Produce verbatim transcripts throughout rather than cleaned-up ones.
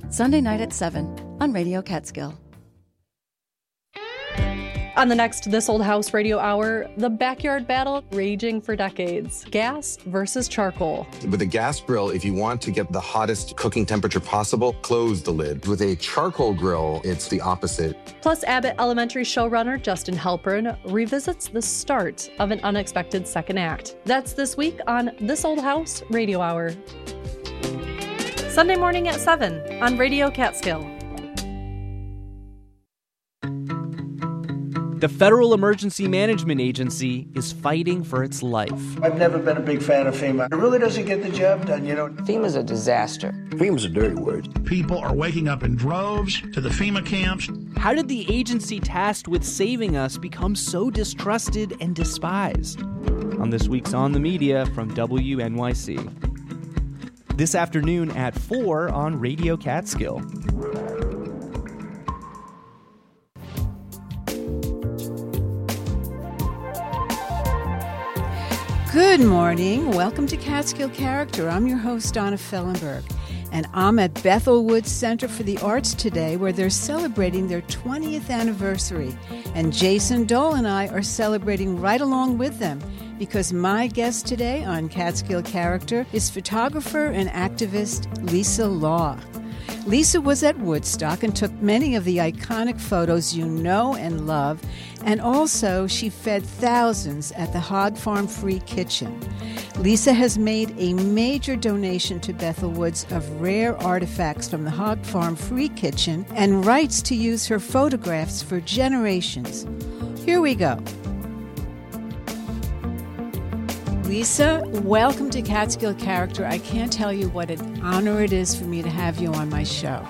Sunday night at seven on Radio Catskill. On the next This Old House Radio Hour, the backyard battle raging for decades. Gas versus charcoal. With a gas grill, if you want to get the hottest cooking temperature possible, close the lid. With a charcoal grill, it's the opposite. Plus, Abbott Elementary showrunner Justin Halpern revisits the start of an unexpected second act. That's this week on This Old House Radio Hour. Sunday morning at seven on Radio Catskill. The Federal Emergency Management Agency is fighting for its life. I've never been a big fan of FEMA. It really doesn't get the job done, you know. FEMA's a disaster. FEMA's a dirty word. People are waking up in droves to the FEMA camps. How did the agency tasked with saving us become so distrusted and despised? On this week's On the Media from W N Y C. This afternoon at four on Radio Catskill. Good morning. Welcome to Catskill Character. I'm your host, Donna Fellenberg, and I'm at Bethel Woods Center for the Arts today, where they're celebrating their twentieth anniversary. And Jason Dole and I are celebrating right along with them, because my guest today on Catskill Character is photographer and activist Lisa Law. Lisa was at Woodstock and took many of the iconic photos you know and love, and also she fed thousands at the Hog Farm Free Kitchen. Lisa has made a major donation to Bethel Woods of rare artifacts from the Hog Farm Free Kitchen and rights to use her photographs for generations. Here we go. Lisa, welcome to Catskill Character. I can't tell you what an honor it is for me to have you on my show.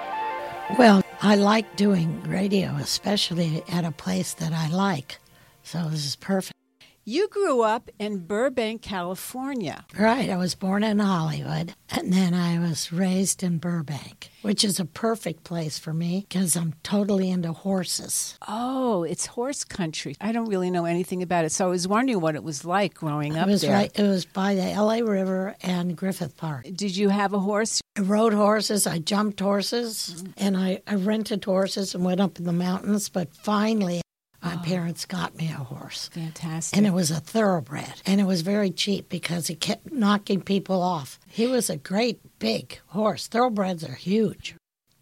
Well, I like doing radio, especially at a place that I like. So this is perfect. You grew up in Burbank, California. Right. I was born in Hollywood, and then I was raised in Burbank, which is a perfect place for me because I'm totally into horses. Oh, it's horse country. I don't really know anything about it, so I was wondering what it was like growing up it was there. Right, it was by the L A River and Griffith Park. Did you have a horse? I rode horses, I jumped horses, mm-hmm. and I, I rented horses and went up in the mountains, but finally my oh. parents got me a horse. Fantastic. And it was a thoroughbred. And it was very cheap because it kept knocking people off. He was a great big horse. Thoroughbreds are huge.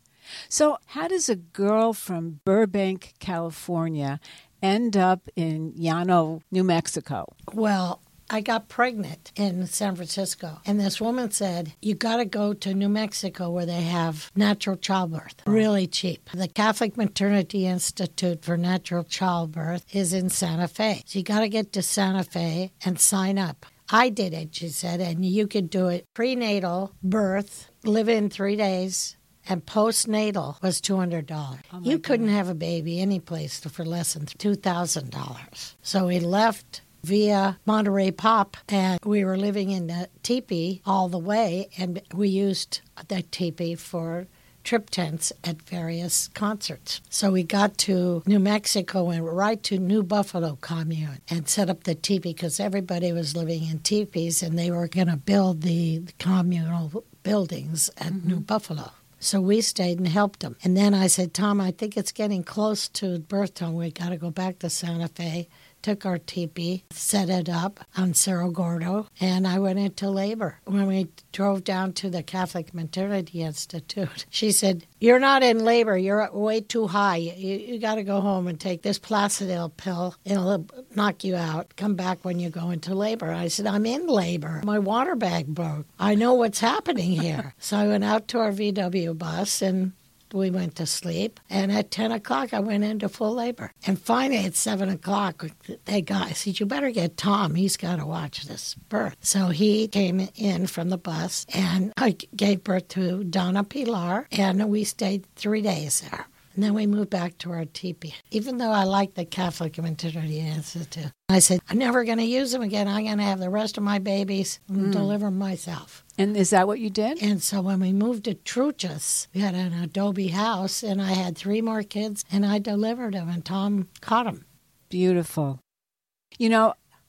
So how does a girl from Burbank, California, end up in Llano, New Mexico? Well, I got pregnant in San Francisco, and this woman said, you got to go to New Mexico where they have natural childbirth, really cheap. The Catholic Maternity Institute for Natural Childbirth is in Santa Fe. So you got to get to Santa Fe and sign up. I did it, she said, and you could do it prenatal, birth, live in three days, and postnatal was two hundred dollars. Oh you God. Couldn't have a baby any place for less than two thousand dollars. So we left via Monterey Pop, and we were living in a teepee all the way, and we used that teepee for trip tents at various concerts. So we got to New Mexico and right to New Buffalo Commune and set up the teepee because everybody was living in teepees, and they were going to build the communal buildings at mm-hmm. New Buffalo. So we stayed and helped them. And then I said, Tom, I think it's getting close to birth time. We got to go back to Santa Fe. Took our teepee, set it up on Cerro Gordo, and I went into labor. When we drove down to the Catholic Maternity Institute, she said, you're not in labor. You're way too high. You, you got to go home and take this Placidil pill. It'll knock you out. Come back when you go into labor. I said, I'm in labor. My water bag broke. I know what's happening here. So I went out to our V W bus, and we went to sleep, and at ten o'clock, I went into full labor. And finally, at seven o'clock, they got, I said, you better get Tom. He's got to watch this birth. So he came in from the bus, and I gave birth to Donna Pilar, and we stayed three days there. And then we moved back to our teepee. Even though I liked the Catholic Maternity Institute, I said, I'm never going to use them again. I'm going to have the rest of my babies and mm. deliver them myself. And is that what you did? And so when we moved to Truchas, we had an adobe house, and I had three more kids, and I delivered them, and Tom caught them. Beautiful. You know,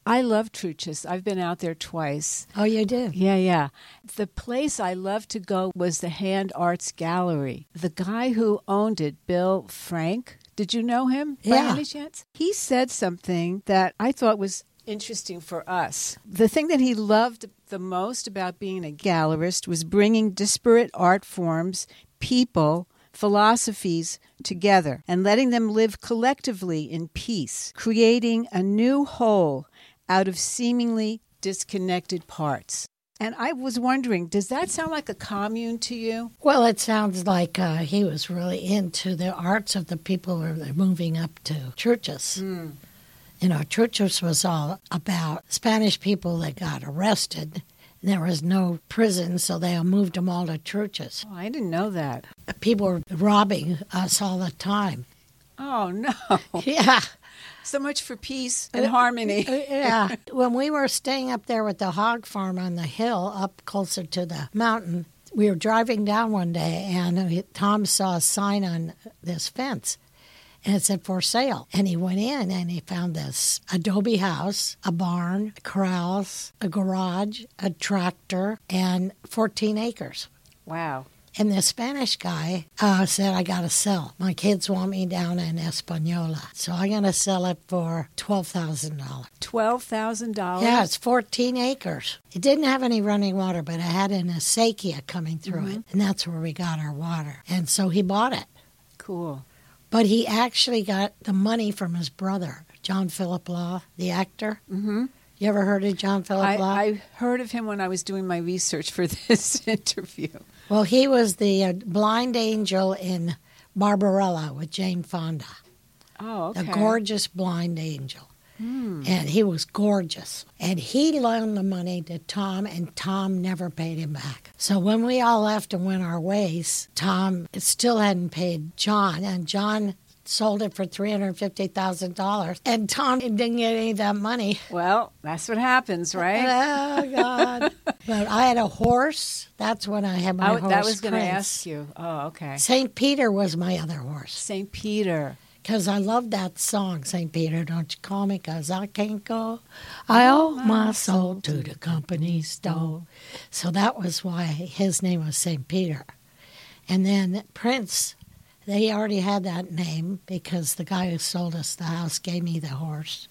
I love Truchas. I've been out there twice. Oh, you did? Yeah, yeah. The place I loved to go was the Hand Arts Gallery. The guy who owned it, Bill Frank, did you know him by Yeah. any chance? He said something that I thought was interesting for us. The thing that he loved the most about being a gallerist was bringing disparate art forms, people, philosophies together and letting them live collectively in peace, creating a new whole out of seemingly disconnected parts. And I was wondering, does that sound like a commune to you? Well, it sounds like uh, he was really into the arts of the people who were moving up to churches. Mm. You know, churches was all about Spanish people that got arrested. There was no prison, so they moved them all to churches. Oh, I didn't know that. People were robbing us all the time. Oh, no. Yeah. So much for peace and harmony. Yeah. When we were staying up there with the hog farm on the hill up closer to the mountain, we were driving down one day, and Tom saw a sign on this fence. And it said for sale. And he went in and he found this adobe house, a barn, corrals, a garage, a tractor, and fourteen acres. Wow. And the Spanish guy uh, said, I got to sell. My kids want me down in Española. So I'm going to sell it for twelve thousand dollars. twelve thousand dollars? Yeah, it's fourteen acres. It didn't have any running water, but it had an acequia coming through Mm-hmm. it. And that's where we got our water. And so he bought it. Cool. But he actually got the money from his brother, John Philip Law, the actor. Mm-hmm. You ever heard of John Philip I, Law? I heard of him when I was doing my research for this interview. Well, he was the uh, blind angel in Barbarella with Jane Fonda. Oh, okay. The gorgeous blind angel. Hmm. And he was gorgeous. And he loaned the money to Tom, and Tom never paid him back. So when we all left and went our ways, Tom still hadn't paid John, and John sold it for three hundred fifty thousand dollars. And Tom didn't get any of that money. Well, that's what happens, right? Oh, God. But I had a horse. That's when I had my I, horse, that was going to Prince. ask you. Oh, okay. Saint Peter was my other horse. Saint Peter. Because I love that song, Saint Peter, don't you call me, because I can't go. I owe my soul to the company store. So that was why his name was Saint Peter. And then Prince, they already had that name because the guy who sold us the house gave me the horse.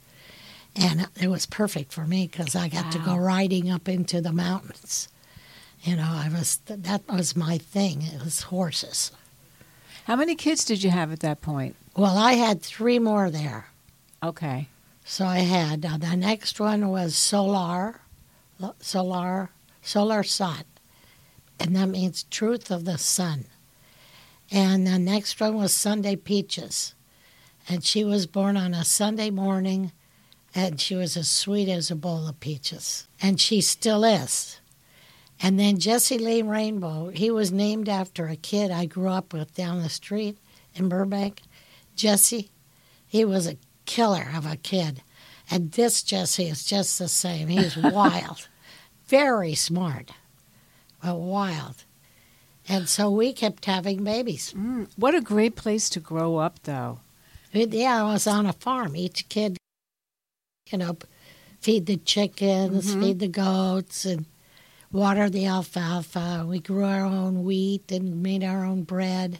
And it was perfect for me because I got wow. to go riding up into the mountains. You know, I was that was my thing. It was horses. How many kids did you have at that point? Well, I had three more there. Okay. So I had, uh, the next one was Solar, Solar, Solar Sat, and that means truth of the sun. And the next one was Sunday Peaches, and she was born on a Sunday morning, and she was as sweet as a bowl of peaches, and she still is. And then Jesse Lee Rainbow, he was named after a kid I grew up with down the street in Burbank. Jesse, he was a killer of a kid. And this Jesse is just the same. He's wild, very smart, but wild. And so we kept having babies. Mm, what a great place to grow up, though. It, yeah, I was on a farm. Each kid, you know, feed the chickens, mm-hmm. feed the goats, and water the alfalfa. We grew our own wheat and made our own bread.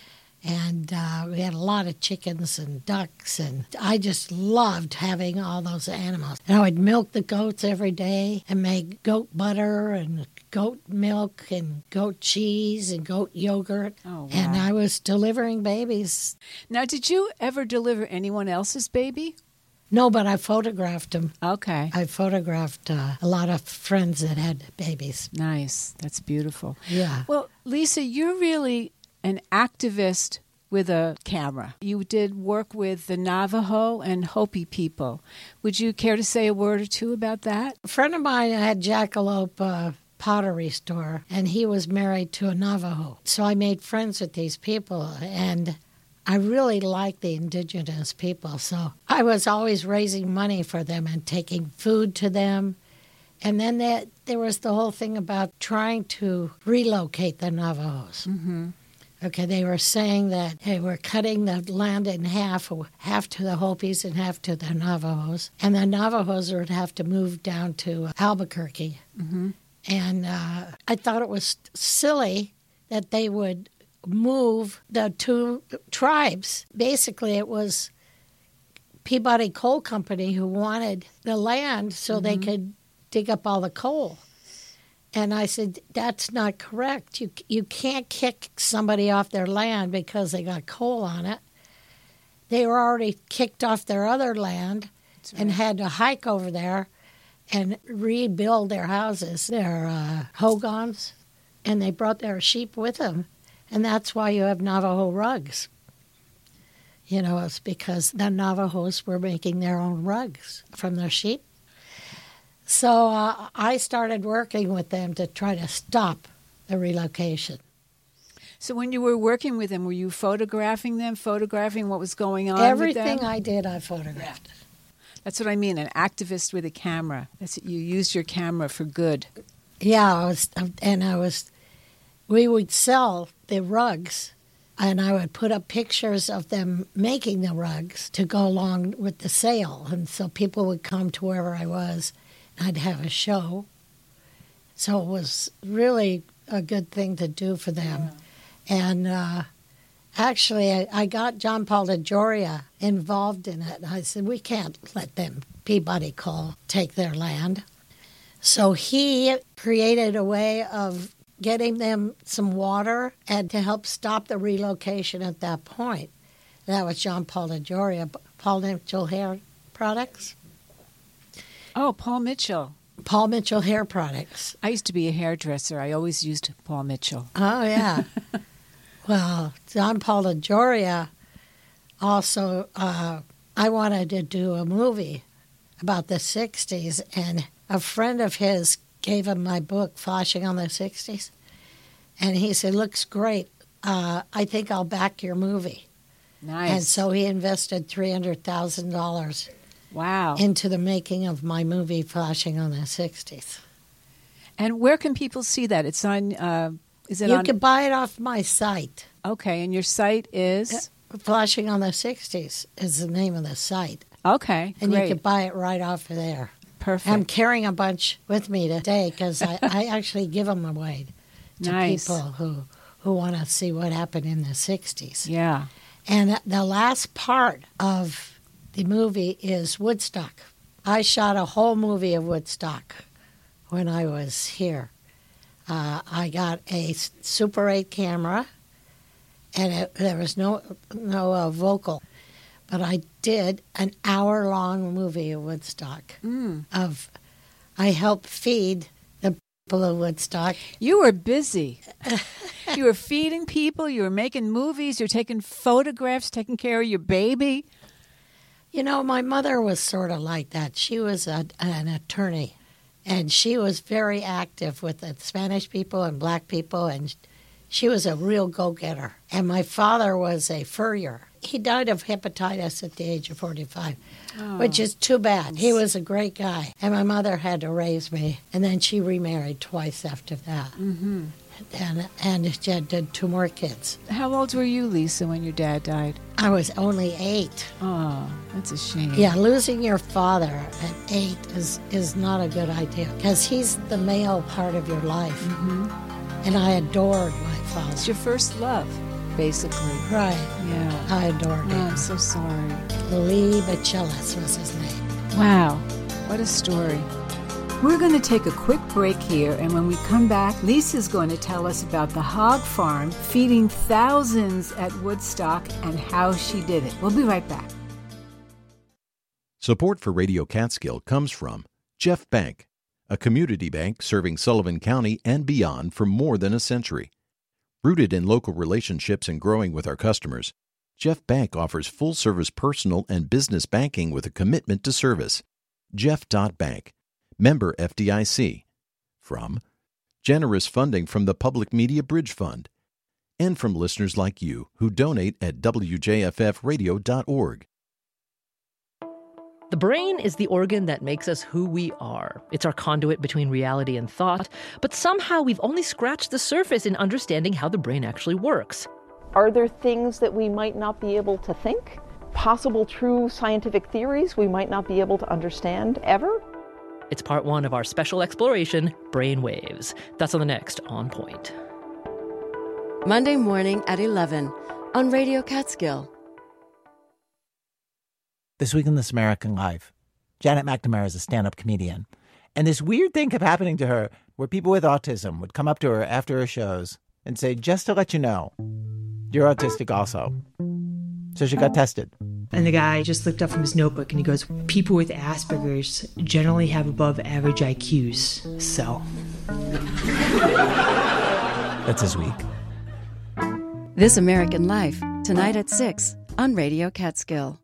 And uh, we had a lot of chickens and ducks, and I just loved having all those animals. And I would milk the goats every day and make goat butter and goat milk and goat cheese and goat yogurt. Oh, wow. And I was delivering babies. Now, did you ever deliver anyone else's baby? No, but I photographed them. Okay. I photographed uh, a lot of friends that had babies. Nice. That's beautiful. Yeah. Well, Lisa, you're really an activist with a camera. You did work with the Navajo and Hopi people. Would you care to say a word or two about that? A friend of mine had Jackalope uh, pottery store, and he was married to a Navajo. So I made friends with these people, and I really liked the indigenous people. So I was always raising money for them and taking food to them. And then there, there was the whole thing about trying to relocate the Navajos. Mm-hmm. Okay, they were saying that they were cutting the land in half, half to the Hopis and half to the Navajos. And the Navajos would have to move down to Albuquerque. Mm-hmm. And uh, I thought it was silly that they would move the two tribes. Basically, it was Peabody Coal Company who wanted the land so mm-hmm. they could dig up all the coal. And I said, that's not correct. You you can't kick somebody off their land because they got coal on it. They were already kicked off their other land right. and had to hike over there and rebuild their houses, their uh, hogans, and they brought their sheep with them. And that's why you have Navajo rugs. You know, it's because the Navajos were making their own rugs from their sheep. So uh, I started working with them to try to stop the relocation. So when you were working with them, were you photographing them, photographing what was going on Everything with them? I did, I photographed. That's what I mean, an activist with a camera. That's, you used your camera for good. Yeah, I was, and I was, we would sell the rugs, and I would put up pictures of them making the rugs to go along with the sale. And so people would come to wherever I was. I'd have a show. So it was really a good thing to do for them. Yeah. And uh, actually, I, I got John Paul DeJoria involved in it. I said, we can't let them, Peabody Coal, take their land. So he created a way of getting them some water and to help stop the relocation at that point. That was John Paul DeJoria, Paul Mitchell Hair Products. Oh, Paul Mitchell. Paul Mitchell Hair Products. I used to be a hairdresser. I always used Paul Mitchell. Oh, yeah. Well, John Paul DeJoria also, uh, I wanted to do a movie about the sixties, and a friend of his gave him my book, Flashing on the sixties, and he said, looks great. Uh, I think I'll back your movie. Nice. And so he invested three hundred thousand dollars. Wow. Into the making of my movie, Flashing on the sixties. And where can people see that? It's on, uh, is it you on? You can buy it off my site. Okay, and your site is? Uh, Flashing on the sixties is the name of the site. Okay, And great. you can buy it right off of there. Perfect. I'm carrying a bunch with me today because I, I actually give them away to nice. people who, who want to see what happened in the sixties. Yeah. And the last part of the movie is Woodstock. I shot a whole movie of Woodstock when I was here. Uh, I got a Super eight camera, and it, there was no no uh, vocal, but I did an hour-long movie of Woodstock. Mm. Of, I helped feed the people of Woodstock. You were busy. You were feeding people. You were making movies. You're taking photographs, taking care of your baby. You know, my mother was sort of like that. She was a, an attorney, and she was very active with the Spanish people and black people, and she was a real go-getter. And my father was a furrier. He died of hepatitis at the age of forty-five, oh. which is too bad. He was a great guy, and my mother had to raise me, and then she remarried twice after that. Mm-hmm. And, and she did two more kids. How old were you, Lisa, when your dad died? I was only eight. Oh, that's a shame. Yeah, losing your father at eight is, is not a good idea because he's the male part of your life. Mm-hmm. And I adored my father. It's your first love, basically. Right. Yeah. I adored oh, him. I'm so sorry. Lee Bachellis was his name. Wow. What a story. We're going to take a quick break here, and when we come back, Lisa's going to tell us about the hog farm feeding thousands at Woodstock and how she did it. We'll be right back. Support for Radio Catskill comes from Jeff Bank, a community bank serving Sullivan County and beyond for more than a century. Rooted in local relationships and growing with our customers, Jeff Bank offers full-service personal and business banking with a commitment to service. Jeff dot Bank. Member F D I C. From generous funding from the Public Media Bridge Fund, and from listeners like you who donate at W J F F radio dot org. The brain is the organ that makes us who we are. It's our conduit between reality and thought, but somehow we've only scratched the surface in understanding how the brain actually works. Are there things that we might not be able to think? Possible true scientific theories we might not be able to understand ever? It's part one of our special exploration, Brainwaves. That's on the next On Point. Monday morning at eleven on Radio Catskill. This week in This American Life, Janet McNamara is a stand-up comedian. And this weird thing kept happening to her where people with autism would come up to her after her shows and say, just to let you know, you're autistic also. So she got tested. And the guy just looked up from his notebook and he goes, people with Asperger's generally have above average I Qs. So. That's his week. This American Life, tonight at six on Radio Catskill.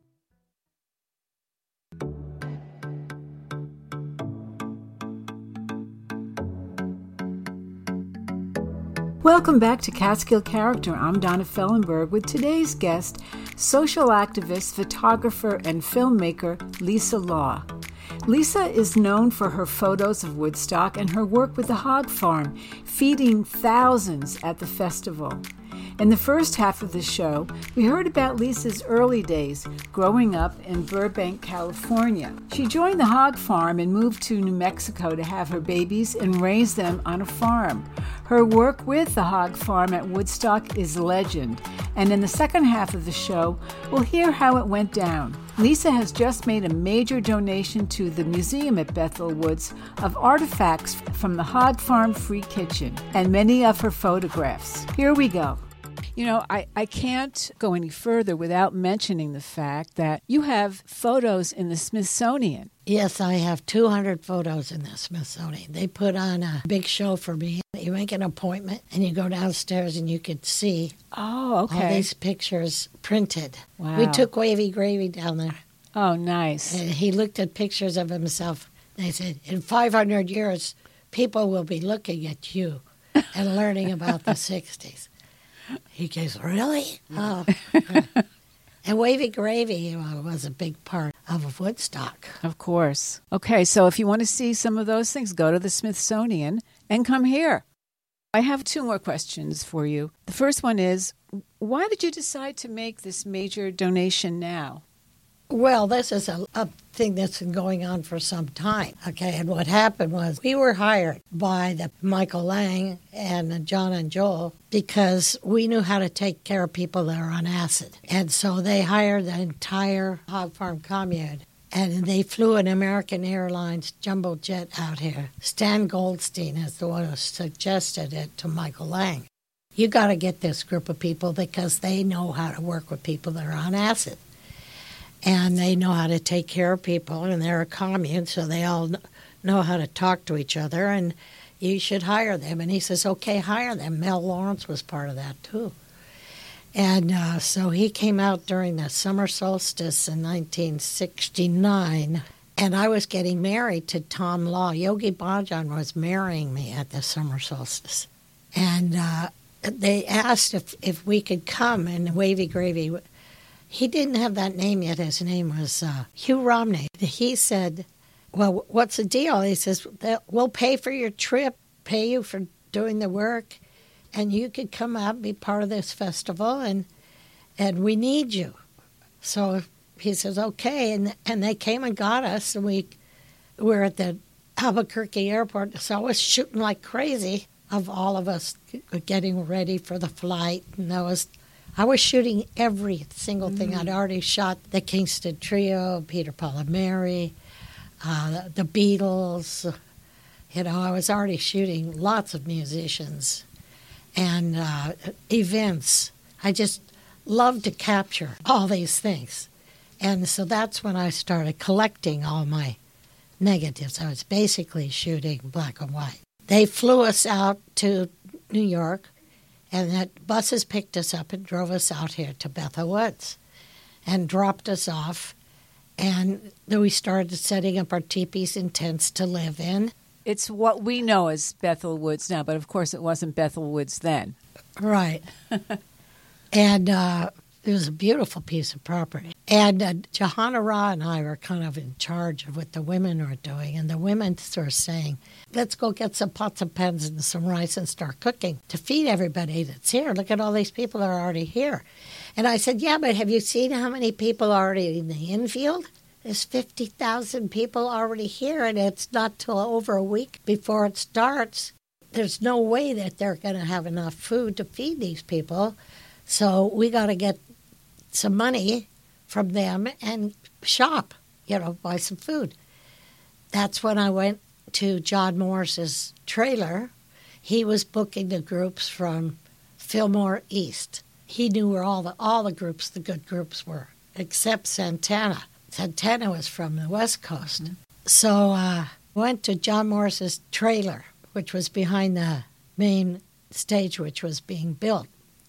Welcome back to Catskill Character. I'm Donna Fellenberg with today's guest, social activist, photographer, and filmmaker Lisa Law. Lisa is known for her photos of Woodstock and her work with the Hog Farm, feeding thousands at the festival. In the first half of the show, we heard about Lisa's early days growing up in Burbank, California. She joined the Hog Farm and moved to New Mexico to have her babies and raise them on a farm. Her work with the Hog Farm at Woodstock is legend, and in the second half of the show, we'll hear how it went down. Lisa has just made a major donation to the museum at Bethel Woods of artifacts from the Hog Farm Free Kitchen and many of her photographs. Here we go. You know, I, I can't go any further without mentioning the fact that you have photos in the Smithsonian. Yes, I have two hundred photos in the Smithsonian. They put on a big show for me. You make an appointment and you go downstairs and you could see oh, okay. all these pictures printed. Wow. We took Wavy Gravy down there. Oh, nice. And he looked at pictures of himself. They said, in five hundred years, people will be looking at you and learning about the sixties. He goes, really? Oh. And Wavy Gravy was a big part of Woodstock. Of course. Okay, so if you want to see some of those things, go to the Smithsonian and come here. I have two more questions for you. The first one is, why did you decide to make this major donation now? Well, this is a, a thing that's been going on for some time. Okay, and what happened was we were hired by the Michael Lang and John and Joel because we knew how to take care of people that are on acid. And so they hired the entire Hog Farm commune. And they flew an American Airlines jumbo jet out here. Stan Goldstein is the one who suggested it to Michael Lang. You got to get this group of people because they know how to work with people that are on acid. And they know how to take care of people, and they're a commune, so they all know how to talk to each other, and you should hire them. And he says, okay, hire them. Mel Lawrence was part of that, too. And uh, so he came out during the summer solstice in nineteen sixty-nine, and I was getting married to Tom Law. Yogi Bhajan was marrying me at the summer solstice. And uh, they asked if, if we could come, and Wavy Gravy... He didn't have that name yet. His name was uh, Hugh Romney. He said, well, what's the deal? He says, we'll pay for your trip, pay you for doing the work, and you could come out and be part of this festival, and and we need you. So he says, okay, and and they came and got us, and we were at the Albuquerque airport, so I was shooting like crazy of all of us getting ready for the flight, and that was... I was shooting every single thing. Mm. I'd already shot the Kingston Trio, Peter, Paul, and Mary, uh, the Beatles. You know, I was already shooting lots of musicians and uh, events. I just loved to capture all these things. And so that's when I started collecting all my negatives. I was basically shooting black and white. They flew us out to New York. And that buses picked us up and drove us out here to Bethel Woods and dropped us off. And then we started setting up our teepees and tents to live in. It's what we know as Bethel Woods now, but of course it wasn't Bethel Woods then. Right. And uh, it was a beautiful piece of property. And uh, Johanna Ra and I were kind of in charge of what the women were doing. And the women were saying, let's go get some pots and pans and some rice and start cooking to feed everybody that's here. Look at all these people that are already here. And I said, yeah, but have you seen how many people are already in the infield? There's fifty thousand people already here, and it's not till over a week before it starts. There's no way that they're going to have enough food to feed these people. So we got to get some money from them and shop, you know, buy some food. That's when I went to John Morris's trailer. He was booking the groups from Fillmore East. He knew where all the all the groups, the good groups were, except Santana. Santana was from the West Coast. Mm-hmm. So I uh, went to John Morris's trailer, which was behind the main stage, which was being built.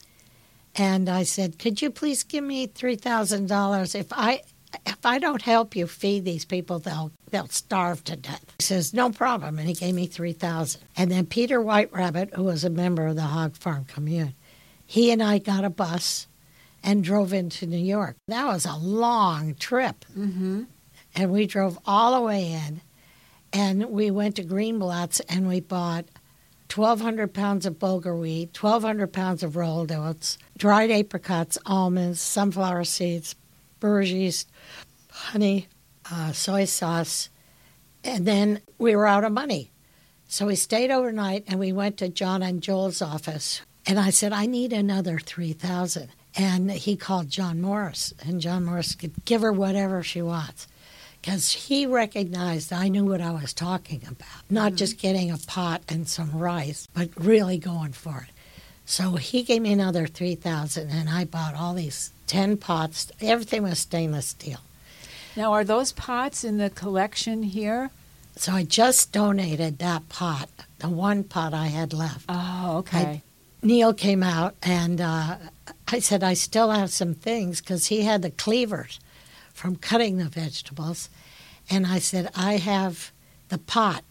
And I said, could you please give me three thousand dollars? If I if I don't help you feed these people, they'll they'll starve to death. He says, no problem. And he gave me three thousand dollars. And then Peter White Rabbit, who was a member of the Hog Farm Commune, he and I got a bus and drove into New York. That was a long trip. Mm-hmm. And we drove all the way in. And we went to Greenblatt's and we bought twelve hundred pounds of bulgur wheat, twelve hundred pounds of rolled oats, dried apricots, almonds, sunflower seeds, Bourgeois, honey, uh, soy sauce. And then we were out of money. So we stayed overnight and we went to John and Joel's office. And I said, I need another three thousand dollars. And he called John Morris. And John Morris could give her whatever she wants. Because he recognized I knew what I was talking about. Not mm-hmm. just getting a pot and some rice, but really going for it. So he gave me another three thousand dollars, and I bought all these ten pots. Everything was stainless steel. Now, are those pots in the collection here? So I just donated that pot, the one pot I had left. Oh, okay. I, Neil came out, and uh, I said, I still have some things, because he had the cleavers from cutting the vegetables. And I said, I have the pot.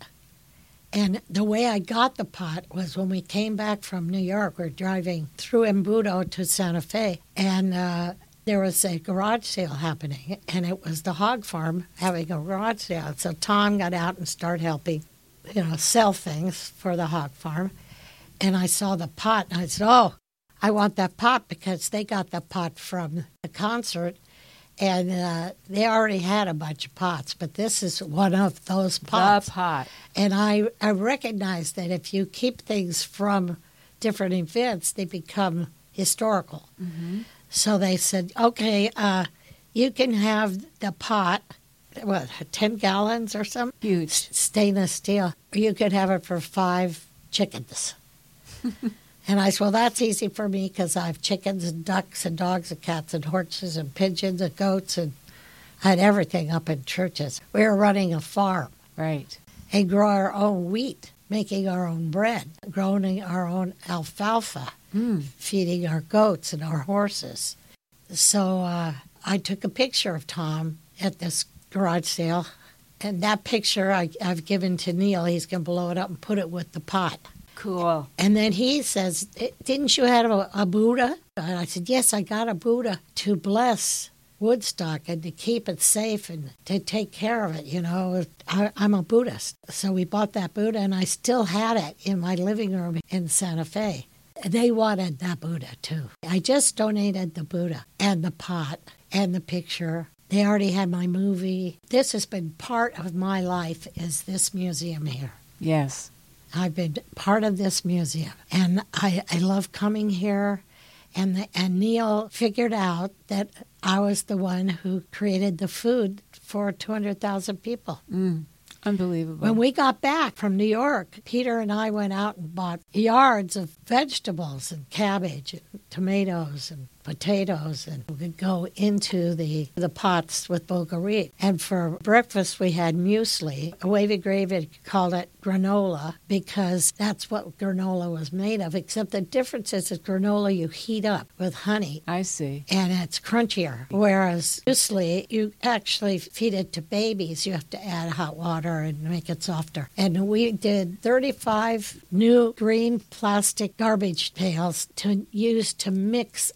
And the way I got the pot was when we came back from New York. We were driving through Embudo to Santa Fe, and uh, there was a garage sale happening, and it was the hog farm having a garage sale. So Tom got out and started helping, you know, sell things for the hog farm. And I saw the pot, and I said, oh, I want that pot, because they got the pot from the concert. And uh, they already had a bunch of pots, but this is one of those pots. The pot. And I, I recognize that if you keep things from different events, they become historical. Mm-hmm. So they said, okay, uh, you can have the pot, what, ten gallons or something? Huge. Stainless steel. You could have it for five chickens. And I said, well, that's easy for me, because I have chickens and ducks and dogs and cats and horses and pigeons and goats, and I had everything up in churches. We were running a farm. Right. And grow our own wheat, making our own bread, growing our own alfalfa, mm. feeding our goats and our horses. So uh, I took a picture of Tom at this garage sale, and that picture I, I've given to Neil. He's going to blow it up and put it with the pot. Cool. And then he says, didn't you have a, a Buddha? And I said, yes, I got a Buddha to bless Woodstock and to keep it safe and to take care of it. You know, I, I'm a Buddhist. So we bought that Buddha, and I still had it in my living room in Santa Fe. They wanted that Buddha, too. I just donated the Buddha and the pot and the picture. They already had my movie. This has been part of my life, is this museum here. Yes. I've been part of this museum, and I, I love coming here. And the, and Neil figured out that I was the one who created the food for two hundred thousand people. Mm, unbelievable. When we got back from New York, Peter and I went out and bought yards of vegetables and cabbage and tomatoes and potatoes, and we could go into the, the pots with bulgur wheat. And for breakfast, we had muesli. Wavy Gravy called it granola, because that's what granola was made of, except the difference is that granola you heat up with honey. I see. And it's crunchier. Whereas muesli, you actually feed it to babies. You have to add hot water and make it softer. And we did thirty-five new green plastic garbage pails to use to mix up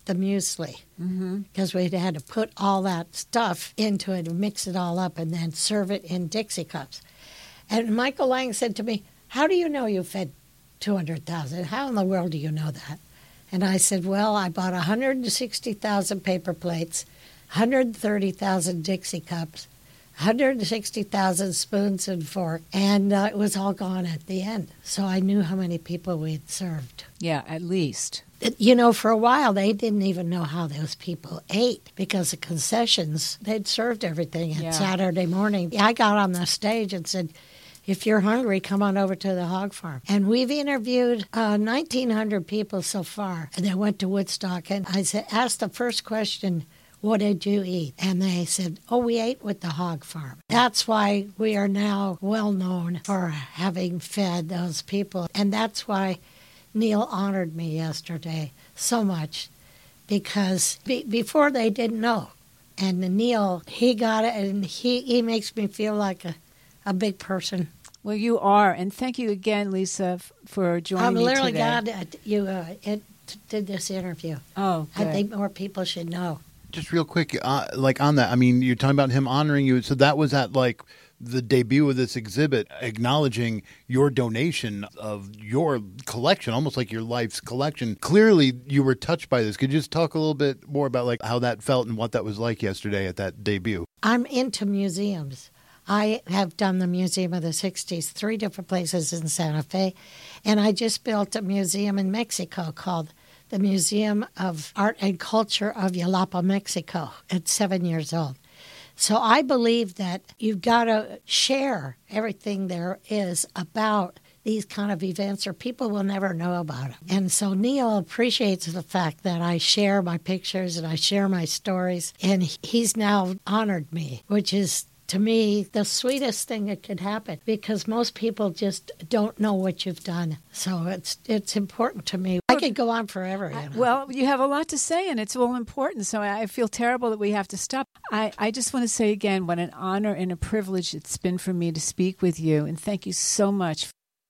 the muesli because mm-hmm. we had to put all that stuff into it and mix it all up and then serve it in Dixie cups. And Michael Lang said to me, how do you know you fed two hundred thousand? How in the world do you know that? And I said, well, I bought one hundred sixty thousand paper plates, one hundred thirty thousand Dixie cups, one hundred sixty thousand spoons and forks, and uh, it was all gone at the end. So I knew how many people we'd served. Yeah, at least. It, you know, for a while, they didn't even know how those people ate because the concessions, they'd served everything on yeah. Saturday morning. I got on the stage and said, if you're hungry, come on over to the hog farm. And we've interviewed uh, nineteen hundred people so far that went to Woodstock. And I said, asked the first question, what did you eat? And they said, oh, we ate with the hog farm. That's why we are now well known for having fed those people. And that's why Neil honored me yesterday so much, because be- before they didn't know. And Neil, he got it, and he, he makes me feel like a, a big person. Well, you are, and thank you again, Lisa, f- for joining I'm me today. I'm literally glad that you uh, it, did this interview. Oh, good. I think more people should know. Just real quick, uh, like on that, I mean, you're talking about him honoring you. So that was at like the debut of this exhibit, acknowledging your donation of your collection, almost like your life's collection. Clearly, you were touched by this. Could you just talk a little bit more about like how that felt and what that was like yesterday at that debut? I'm into museums. I have done the Museum of the sixties, three different places in Santa Fe, and I just built a museum in Mexico called the Museum of Art and Culture of Jalapa, Mexico. It's seven years old. So I believe that you've got to share everything there is about these kind of events, or people will never know about them. And so Neil appreciates the fact that I share my pictures and I share my stories, and he's now honored me, which is, to me, the sweetest thing that could happen, because most people just don't know what you've done. So it's it's important to me. I could go on forever. You know? Well, you have a lot to say, and it's all important, so I feel terrible that we have to stop. I, I just want to say again what an honor and a privilege it's been for me to speak with you, and thank you so much.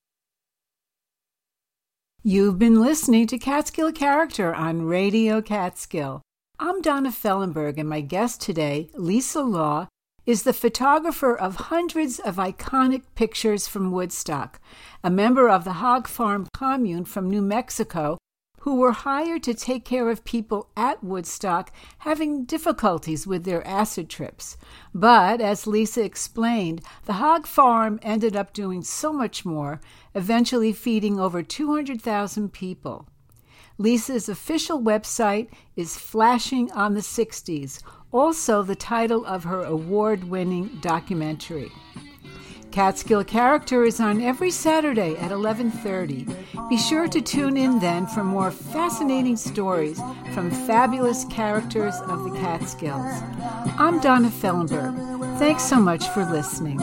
You've been listening to Catskill Character on Radio Catskill. I'm Donna Fellenberg, and my guest today, Lisa Law, is the photographer of hundreds of iconic pictures from Woodstock, a member of the Hog Farm commune from New Mexico, who were hired to take care of people at Woodstock having difficulties with their acid trips. But, as Lisa explained, the Hog Farm ended up doing so much more, eventually feeding over two hundred thousand people. Lisa's official website is Flashing on the sixties, also the title of her award-winning documentary. Catskill Character is on every Saturday at eleven thirty. Be sure to tune in then for more fascinating stories from fabulous characters of the Catskills. I'm Donna Fellenberg. Thanks so much for listening.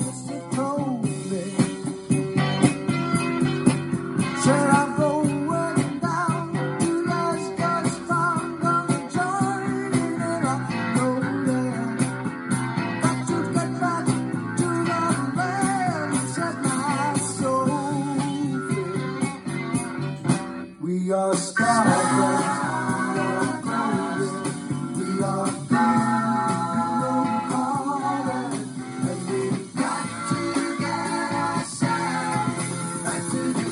We are starving, we are hungry, we are harder, and we've got to get ourselves back to the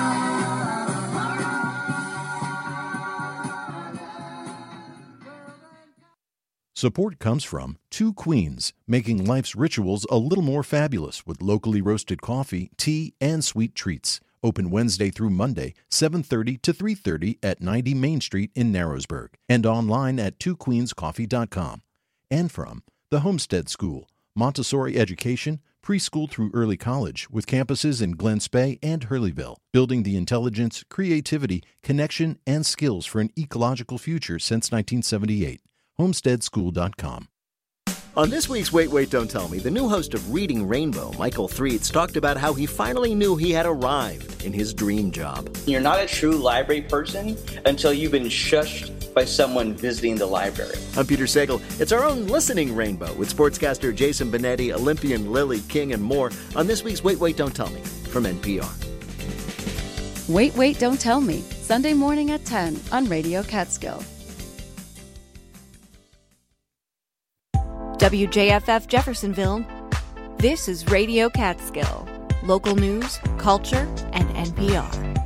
Support comes from Two Queens, making life's rituals a little more fabulous with locally roasted coffee, tea, and sweet treats. Open Wednesday through Monday, seven thirty to three thirty at ninety Main Street in Narrowsburg, and online at two queens coffee dot com. And from the Homestead School, Montessori education, preschool through early college, with campuses in Glen Spey and Hurleyville, building the intelligence, creativity, connection, and skills for an ecological future since nineteen seventy-eight. homestead school dot com. On this week's Wait, Wait, Don't Tell Me, the new host of Reading Rainbow, Michael Threets, talked about how he finally knew he had arrived in his dream job. You're not a true library person until you've been shushed by someone visiting the library. I'm Peter Sagal. It's our own listening rainbow with sportscaster Jason Benetti, Olympian Lily King, and more on this week's Wait, Wait, Don't Tell Me from N P R. Wait, Wait, Don't Tell Me, Sunday morning at ten on Radio Catskill. W J F F Jeffersonville, this is Radio Catskill. Local news, culture, and N P R.